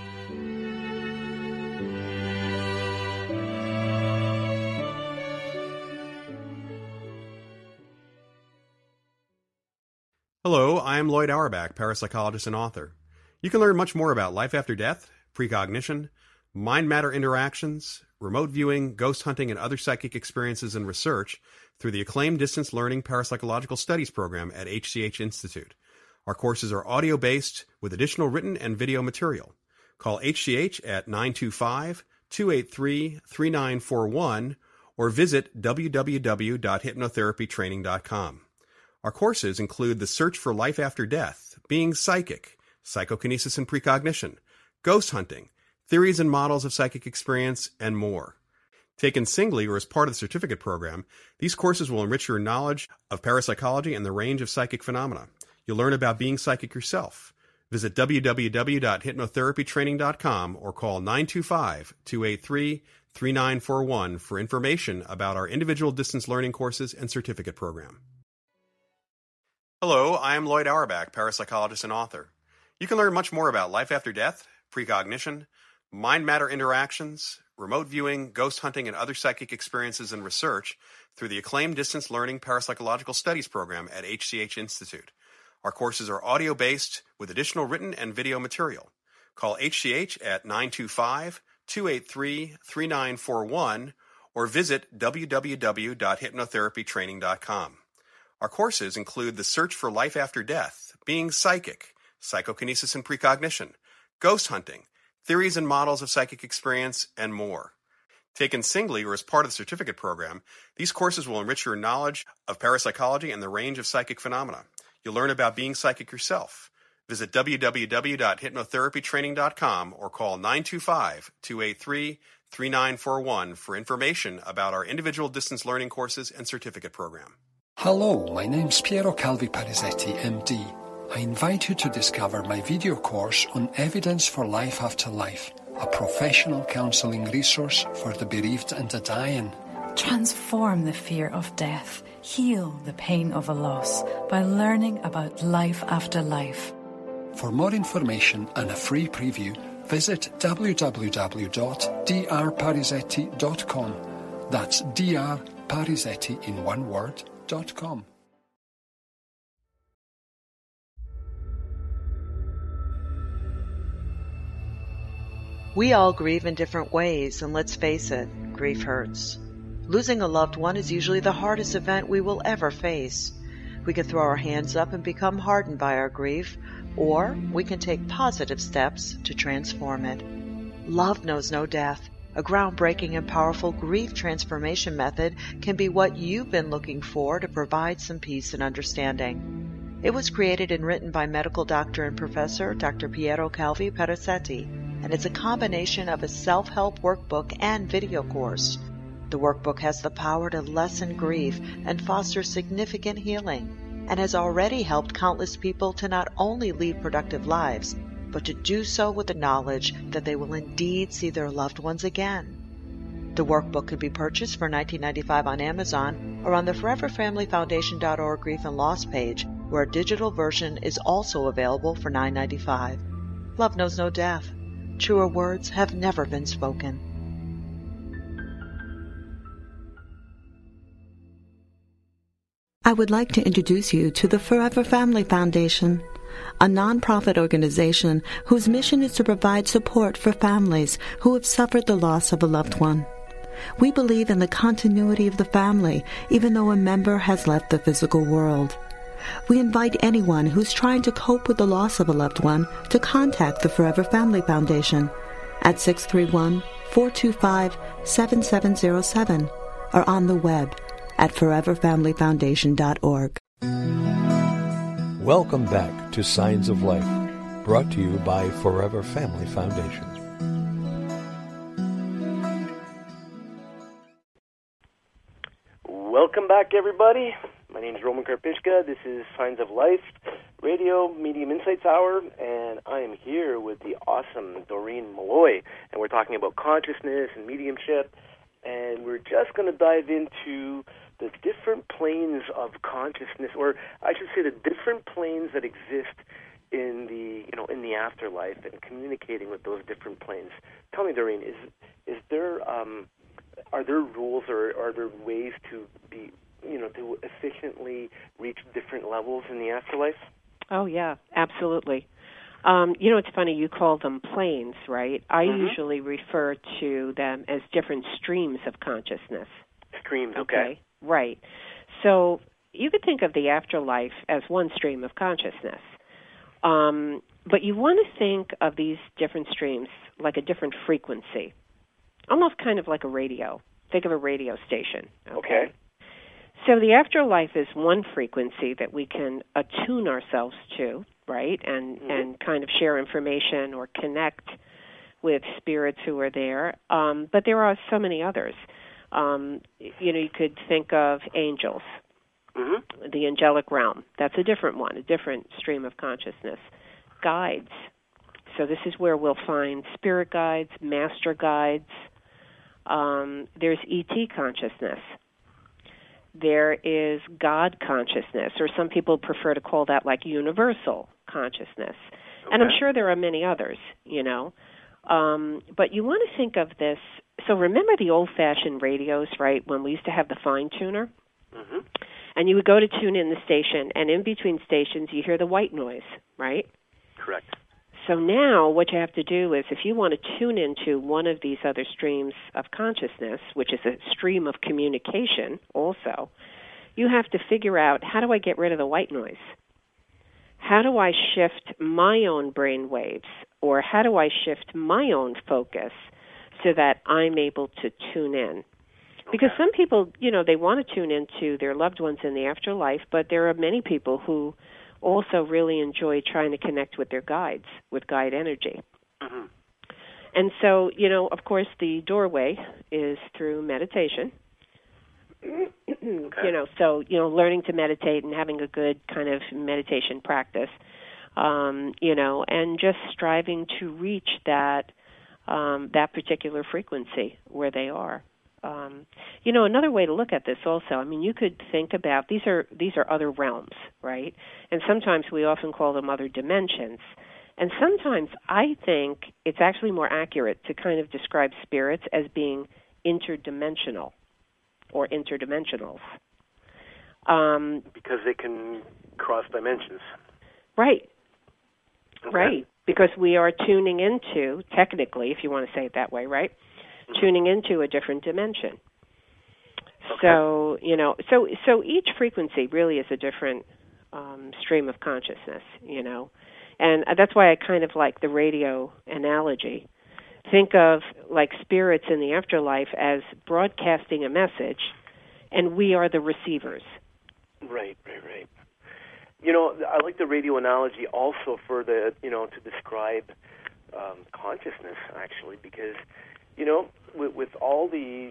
Hello, I am Lloyd Auerbach, parapsychologist and author. You can learn much more about life after death, precognition, mind-matter interactions, remote viewing, ghost hunting, and other psychic experiences and research through the acclaimed Distance Learning Parapsychological Studies program at H C H Institute. Our courses are audio-based with additional written and video material. Call H C H at nine two five, two eight three, three nine four one or visit w w w dot hypnotherapy training dot com. Our courses include The Search for Life After Death, Being Psychic, Psychokinesis and Precognition, Ghost Hunting, Theories and Models of Psychic Experience, and more. Taken singly or as part of the certificate program, these courses will enrich your knowledge of parapsychology and the range of psychic phenomena. You'll learn about being psychic yourself. Visit w w w dot hypnotherapy training dot com or call nine two five, two eight three, three nine four one for information about our individual distance learning courses and certificate program. Hello, I am Lloyd Auerbach, parapsychologist and author. You can learn much more about life after death, precognition, mind-matter interactions, remote viewing, ghost hunting, and other psychic experiences and research through the acclaimed Distance Learning Parapsychological Studies program at H C H Institute. Our courses are audio-based with additional written and video material. Call H C H at nine two five, two eight three, three nine four one or visit w w w dot hypnotherapy training dot com. Our courses include The Search for Life After Death, Being Psychic, Psychokinesis and Precognition, Ghost Hunting, Theories and Models of Psychic Experience, and more. Taken singly or as part of the certificate program, these courses will enrich your knowledge of parapsychology and the range of psychic phenomena. You'll learn about being psychic yourself. Visit w w w dot hypnotherapy training dot com or call nine two five, two eight three, three nine four one for information about our individual distance learning courses and certificate program. Hello, my name's Piero Calvi Parisetti, M D. I invite you to discover my video course on Evidence for Life After Life, a professional counseling resource for the bereaved and the dying. Transform the fear of death, heal the pain of a loss by learning about life after life. For more information and a free preview, visit w w w dot d r parisetti dot com. That's D R Parisetti in one word. Dot com. We all grieve in different ways, and let's face it, grief hurts. Losing a loved one is usually the hardest event we will ever face. We can throw our hands up and become hardened by our grief, or we can take positive steps to transform it. Love knows no death. A groundbreaking and powerful grief transformation method can be what you've been looking for to provide some peace and understanding. It was created and written by medical doctor and professor Doctor Piero Calvi Parisetti, and it's a combination of a self-help workbook and video course. The workbook has the power to lessen grief and foster significant healing, and has already helped countless people to not only lead productive lives, but to do so with the knowledge that they will indeed see their loved ones again. The workbook can be purchased for nineteen ninety-five dollars on Amazon or on the forever family foundation dot org Grief and Loss page, where a digital version is also available for nine ninety-five. Love knows no death. Truer words have never been spoken. I would like to introduce you to the Forever Family Foundation, a nonprofit organization whose mission is to provide support for families who have suffered the loss of a loved one. We believe in the continuity of the family, even though a member has left the physical world. We invite anyone who's trying to cope with the loss of a loved one to contact the Forever Family Foundation at six three one, four two five, seven seven zero seven or on the web at forever family foundation dot org. Welcome back to Signs of Life, brought to you by Forever Family Foundation. Welcome back, everybody. My name is Roman Karpishka. This is Signs of Life Radio Medium Insights Hour, and I am here with the awesome Doreen Malloy, and we're talking about consciousness and mediumship, and we're just going to dive into the different planes of consciousness, or I should say the different planes that exist in the you know in the afterlife, and communicating with those different planes. Tell me, Doreen, is is there um, are there rules or are there ways to be you know to efficiently reach different levels in the afterlife? Oh yeah, absolutely. Um, you know, it's funny, you call them planes, right? I mm-hmm. usually refer to them as different streams of consciousness. Streams, okay. okay. Right. So you could think of the afterlife as one stream of consciousness. Um, but you want to think of these different streams like a different frequency, almost kind of like a radio. Think of a radio station. Okay. okay. So the afterlife is one frequency that we can attune ourselves to, right, and mm-hmm. and kind of share information or connect with spirits who are there. Um, but there are so many others. Um, you know, you could think of angels, mm-hmm. the angelic realm. That's a different one, a different stream of consciousness. Guides. So this is where we'll find spirit guides, master guides. Um, there's E T consciousness. There is God consciousness, or some people prefer to call that like universal consciousness. Okay. And I'm sure there are many others, you know. Um, but you want to think of this. So remember the old-fashioned radios, right, when we used to have the fine tuner? Mm-hmm. And you would go to tune in the station, and in between stations you hear the white noise, right? Correct. So now what you have to do is, if you want to tune into one of these other streams of consciousness, which is a stream of communication also, you have to figure out, how do I get rid of the white noise? How do I shift my own brain waves? Or how do I shift my own focus so that I'm able to tune in? Because some people, you know, they want to tune into their loved ones in the afterlife, but there are many people who also really enjoy trying to connect with their guides, with guide energy. Mm-hmm. And so, you know, of course, the doorway is through meditation. Okay. You know, so, you know, learning to meditate and having a good kind of meditation practice, um, you know, and just striving to reach that um, that particular frequency where they are. Um, you know, another way to look at this also, I mean, you could think about, these are these are other realms, right? And sometimes we often call them other dimensions. And sometimes I think it's actually more accurate to kind of describe spirits as being interdimensional or interdimensionals. Um, because they can cross dimensions. Right. Okay. Right. Because we are tuning into, technically, if you want to say it that way, right? Tuning into a different dimension. Okay. So, you know, so so each frequency really is a different um, stream of consciousness, you know. And that's why I kind of like the radio analogy. Think of like spirits in the afterlife as broadcasting a message, and we are the receivers. Right, right, right. You know, I like the radio analogy also for the, you know, to describe um, consciousness, actually, because you know, with, with all the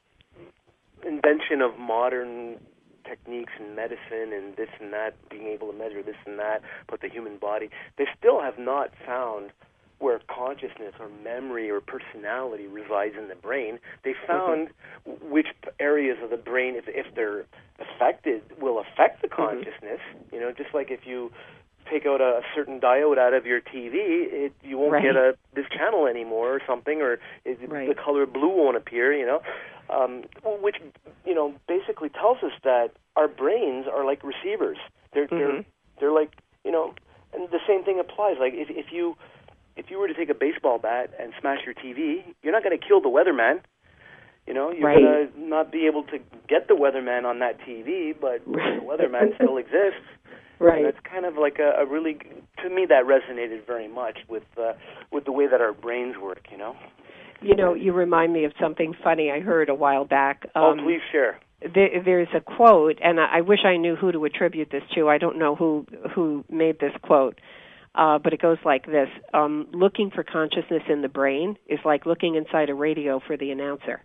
invention of modern techniques in medicine and this and that, being able to measure this and that, but the human body, they still have not found where consciousness or memory or personality resides in the brain. They found mm-hmm. which areas of the brain, if, if they're affected, will affect the consciousness. Mm-hmm. You know, just like if you take out a certain diode out of your T V, it, you won't right. get a this channel anymore or something, or it, right. the color blue won't appear, you know, um, which, you know, basically tells us that our brains are like receivers. They're, mm-hmm. they're, they're like, you know, and the same thing applies. Like if, if you if you were to take a baseball bat and smash your T V, you're not going to kill the weatherman. You know, you're right. going to not be able to get the weatherman on that T V, but the weatherman still exists. Right. And it's kind of like a, a really, to me, that resonated very much with uh, with the way that our brains work, you know? You know, you remind me of something funny I heard a while back. oh, Um, please share. There, there's a quote, and I wish I knew who to attribute this to. I don't know who who made this quote, uh, but it goes like this. Um, looking for consciousness in the brain is like looking inside a radio for the announcer.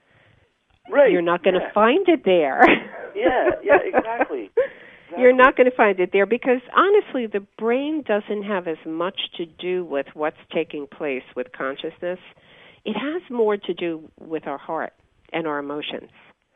Right. You're not going to yeah. find it there. yeah, yeah, exactly. Exactly. You're not going to find it there because, honestly, the brain doesn't have as much to do with what's taking place with consciousness. It has more to do with our heart and our emotions,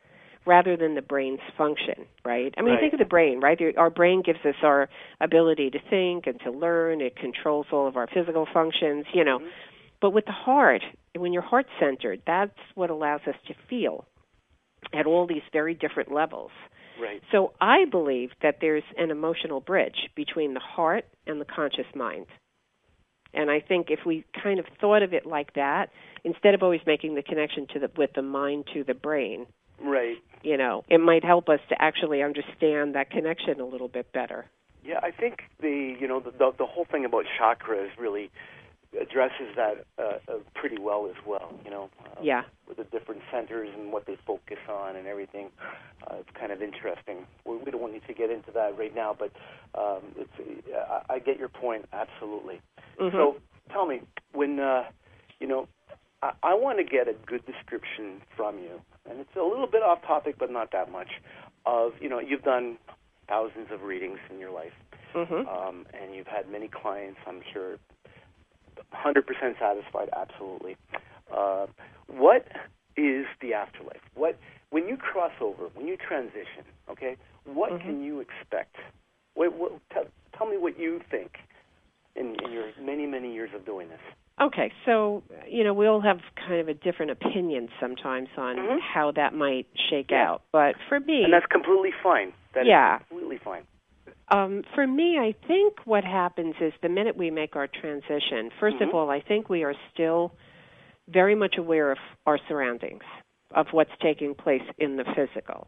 rather than the brain's function, right? I mean, Right. think of the brain, right? Our brain gives us our ability to think and to learn. It controls all of our physical functions, you know. Mm-hmm. But with the heart, when your heart's centered, that's what allows us to feel at all these very different levels. Right. So I believe that there's an emotional bridge between the heart and the conscious mind. And I think if we kind of thought of it like that, instead of always making the connection to the with the mind to the brain, Right. you know, it might help us to actually understand that connection a little bit better. Yeah, I think the you know the the, the whole thing about chakras really addresses that uh, uh, pretty well as well. You know, uh, Yeah. with the different centers and what they focus on and everything. Uh, it's kind of interesting. We, we don't need to get into that right now, but um, it's uh, I, I get your point absolutely. Mm-hmm. So tell me, when uh, you know, I, I want to get a good description from you, and it's a little bit off topic, but not that much. Of you know, you've done thousands of readings in your life, Mm-hmm. um, and you've had many clients, I'm sure. one hundred percent satisfied, absolutely. Uh, what is the afterlife? What when you cross over, when you transition, okay, what Mm-hmm. can you expect? What, what, tell, tell me what you think in, in your many, many years of doing this. Okay, so, you know, we all have kind of a different opinion sometimes on Mhm. how that might shake Yeah. out. But for me... And that's completely fine. That Yeah. is completely fine. Um, for me, I think what happens is the minute we make our transition, first Mhm. of all, I think we are still very much aware of our surroundings, of what's taking place in the physical.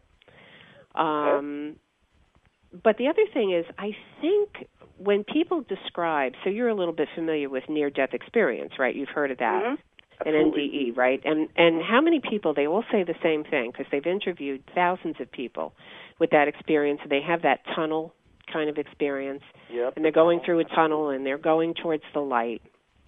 Um, but the other thing is, I think when people describe, so you're a little bit familiar with near-death experience, right? You've heard of that. Mhm. An N D E, right? And and how many people, they all say the same thing because they've interviewed thousands of people with that experience. They have that tunnel kind of experience, Yep. and they're going through a tunnel and they're going towards the light,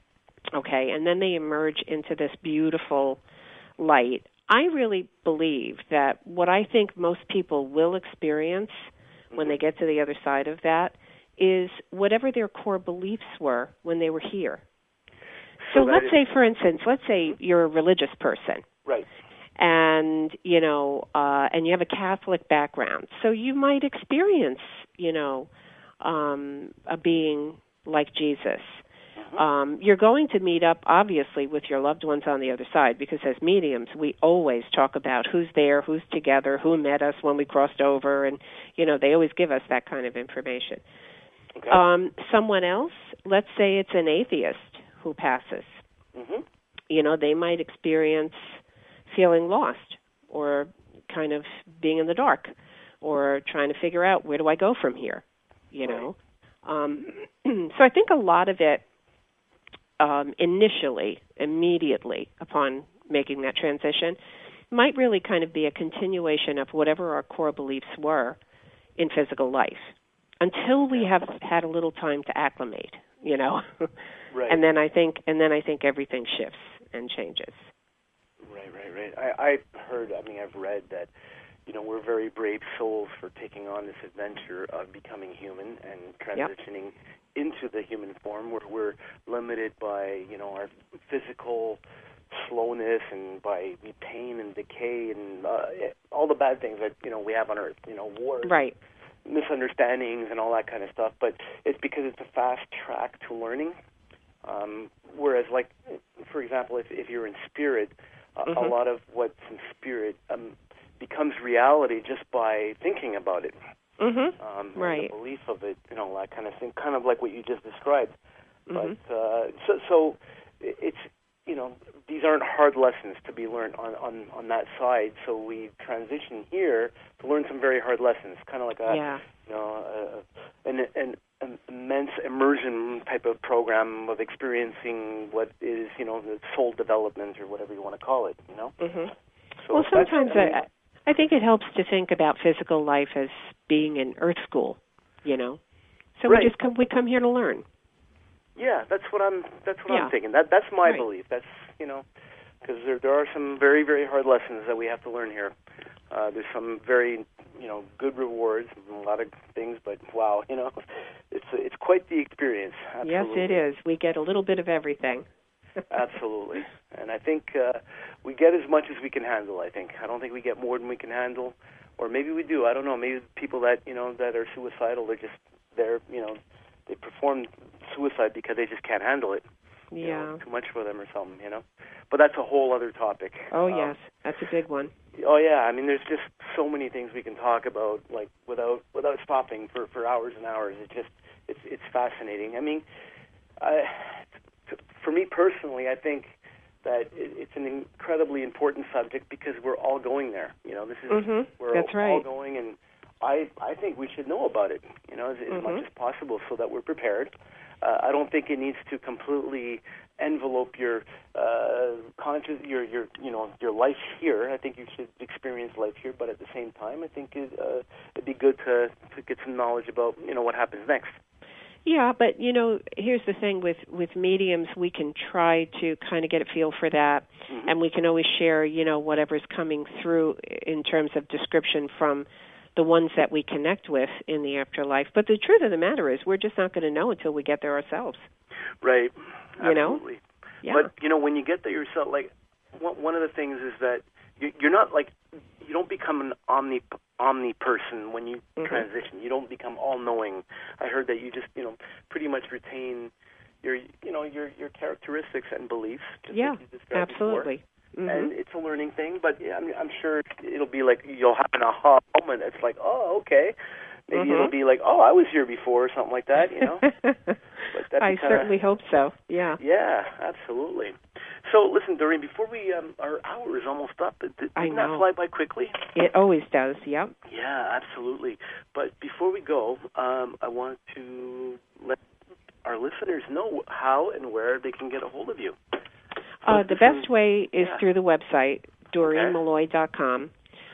okay, and then they emerge into this beautiful light. I really believe that what I think most people will experience when they get to the other side of that is whatever their core beliefs were when they were here. So, So that let's is- say, for instance, let's say you're a religious person, Right. and you know, uh, and you have a Catholic background, so you might experience, you know, um, a being like Jesus. Um, you're going to meet up, obviously, with your loved ones on the other side, because as mediums, we always talk about who's there, who's together, who met us when we crossed over, and you know, they always give us that kind of information. Okay. Um, someone else, let's say it's an atheist who passes. Mhm. You know, they might experience feeling lost or kind of being in the dark or trying to figure out, where do I go from here, you know. Um, so I think a lot of it um, initially, immediately upon making that transition, might really kind of be a continuation of whatever our core beliefs were in physical life until we have had a little time to acclimate, you know. Right. And then I think, and then I think everything shifts and changes. Right, right, right. I, I've heard, I mean, I've read that, you know, we're very brave souls for taking on this adventure of becoming human and transitioning into the human form, where we're limited by, you know, our physical slowness and by pain and decay and uh, all the bad things that, you know, we have on Earth, you know, wars. Right. Misunderstandings and all that kind of stuff, but it's because it's a fast track to learning. Um, whereas, like, for example, if, if you're in spirit, uh, Mm-hmm. a lot of what's in spirit um, becomes reality just by thinking about it. Mm-hmm. Um, Right. And the belief of it, you know, that kind of thing, kind of like what you just described. Mm-hmm. But uh, so, so it's, you know, these aren't hard lessons to be learned on, on, on that side. So we transition here to learn some very hard lessons, kind of like a, Yeah. you know, uh, an, an, an immense immersion type of program of experiencing what is, you know, the soul development or whatever you want to call it, you know? Mm-hmm. So Well, that's- sometimes I mean, I, I think it helps to think about physical life as being in Earth school, you know. So Right. we just come, we come here to learn. yeah, that's what I'm. That's what Yeah. I'm thinking. That that's my Right. belief. That's, you know, because there there are some very very hard lessons that we have to learn here. Uh, there's some very, you know, good rewards, and a lot of things, but wow, you know, it's it's quite the experience. Absolutely. Yes, it is. We get a little bit of everything. Absolutely. And I think uh, we get as much as we can handle, I think. I don't think we get more than we can handle. Or maybe we do. I don't know. Maybe people that, you know, that are suicidal, they're just, they're, you know, they perform suicide because they just can't handle it. Yeah. You know, too much for them or something, you know. But that's a whole other topic. Oh, um, yes. That's a big one. Oh, yeah. I mean, there's just so many things we can talk about, like, without without stopping for, for hours and hours. It just, it's it's fascinating. I mean, I, for me personally, I think that it, it's an incredibly important subject because we're all going there. You know, this is, mm-hmm. we're That's all, right. all going, and I, I think we should know about it, you know, as, as mm-hmm. much as possible so that we're prepared. Uh, I don't think it needs to completely envelope your uh, conscious, your your you know your life here. I think you should experience life here, but at the same time, I think it, uh, it'd be good to to get some knowledge about you know what happens next. Yeah, but you know, here's the thing with with mediums, we can try to kind of get a feel for that, mm-hmm. and we can always share you know whatever's coming through in terms of description from the ones that we connect with in the afterlife. But the truth of the matter is we're just not going to know until we get there ourselves. Right. You Absolutely. know? Yeah. But, you know, when you get there yourself, like, one of the things is that you're not, like, you don't become an omni omni person when you mm-hmm. transition. You don't become all-knowing. I heard that you just, you know, pretty much retain your, you know, your, your characteristics and beliefs. Just yeah, like you described absolutely. Before. Mm-hmm. And it's a learning thing, but yeah, I'm, I'm sure it'll be like you'll have an aha moment. It's like, oh, okay. Maybe mm-hmm. it'll be like, oh, I was here before or something like that, you know. But I kinda, certainly hope so, yeah. Yeah, absolutely. So, listen, Doreen, before we, um, our hour is almost up. Did, I didn't know. that fly by quickly? It always does, yep. Yeah, absolutely. But before we go, um, I want to let our listeners know how and where they can get a hold of you. Uh, the best way is yeah. through the website, doreen Okay. malloy dot com.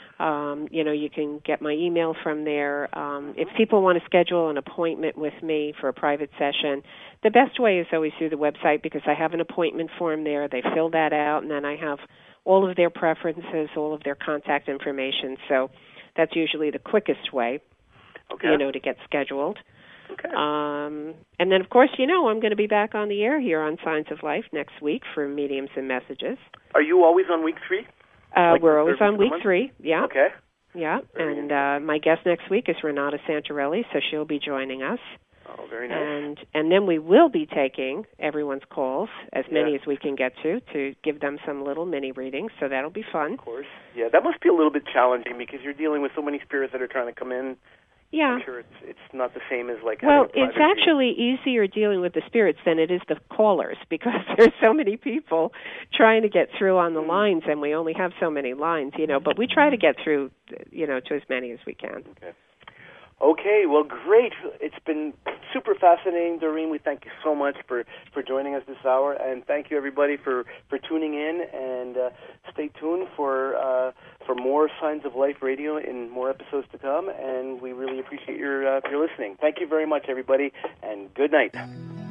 Um, you know, you can get my email from there. Um, if people want to schedule an appointment with me for a private session, the best way is always through the website because I have an appointment form there. They fill that out, and then I have all of their preferences, all of their contact information. So that's usually the quickest way, okay. you know, to get scheduled. Okay. Um, and then, of course, you know, I'm going to be back on the air here on Signs of Life next week for Mediums and Messages. Are you always on week three? Uh, like we're always on week month? three, yeah. Okay. Yeah, Very and uh, my guest next week is Renata Santarelli, so she'll be joining us. Oh, very nice. And and then we will be taking everyone's calls, as many Yeah. as we can get to, to give them some little mini readings, so that'll be fun. Of course. Yeah, that must be a little bit challenging because you're dealing with so many spirits that are trying to come in. Yeah. I'm sure it's it's not the same as like Well, having a it's private actually easier dealing with the spirits than it is the callers because there's so many people trying to get through on the Mm. lines, and we only have so many lines, you know. But we try to get through, you know, to as many as we can. Okay. Okay, well, great. It's been super fascinating, Doreen. We thank you so much for, for joining us this hour, and thank you, everybody, for, for tuning in, and uh, stay tuned for uh, for more Signs of Life Radio in more episodes to come, and we really appreciate your, uh, your listening. Thank you very much, everybody, and good night.